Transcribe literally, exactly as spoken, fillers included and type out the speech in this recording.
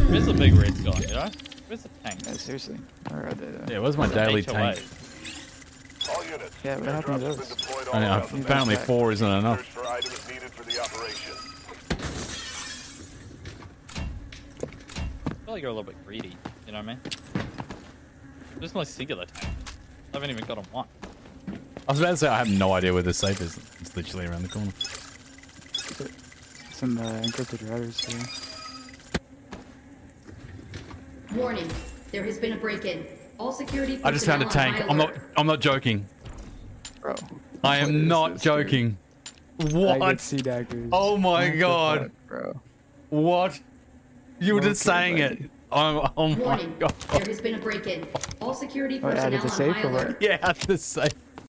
Where's the big red guy, you know? Where's the tank? Yeah, seriously. Where are they though? Yeah, where's my daily H O A. tank? All units. Yeah, what happened to those? I know, apparently four isn't enough. For items needed for the operation. I feel like you're a little bit greedy, you know what I mean? Just my singular tank. I haven't even got on one. I was about to say I have no idea where the safe is. It's literally around the corner. Some uh, encrypted routers here. Warning, there has been a break-in. All security I just found a personnel on tank. high I'm not. alert. I'm not joking. Bro. I am not joking. I What? get sea daggers. Oh my What the god. fuck, bro. What? You were just Okay, saying buddy. it. Oh, oh my Warning, god. there has been a break-in. All security Oh, yeah, personnel did the on safe high or what? alert. Yeah, the safe.